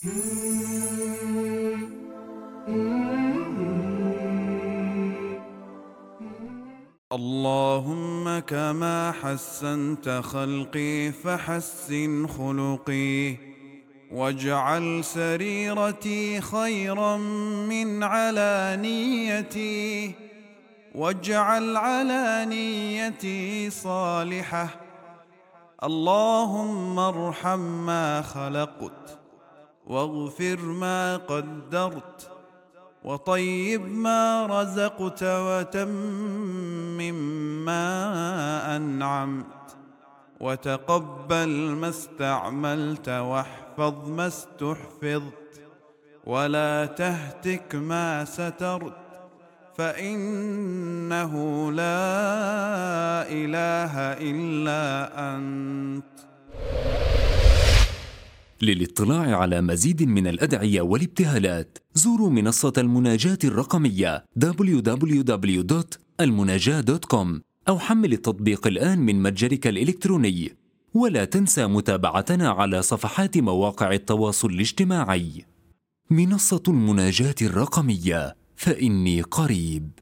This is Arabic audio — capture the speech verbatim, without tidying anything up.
اللهم كما حسنت خلقي فحسن خلقي، واجعل سريرتي خيرا من علانيتي، واجعل علانيتي صالحة. اللهم ارحم ما خلقت، واغفر ما قدرت، وطيب ما رزقت، وتمم ما أنعمت، وتقبل ما استعملت، واحفظ ما استحفظت، ولا تهتك ما سترت، فإنه لا إله إلا أنت. للاطلاع على مزيد من الأدعية والابتهالات زوروا منصة المناجاة الرقمية دبليو دبليو دبليو دوت المناجاة دوت كوم أو حمل التطبيق الآن من متجرك الإلكتروني. ولا تنسى متابعتنا على صفحات مواقع التواصل الاجتماعي. منصة المناجاة الرقمية، فإني قريب.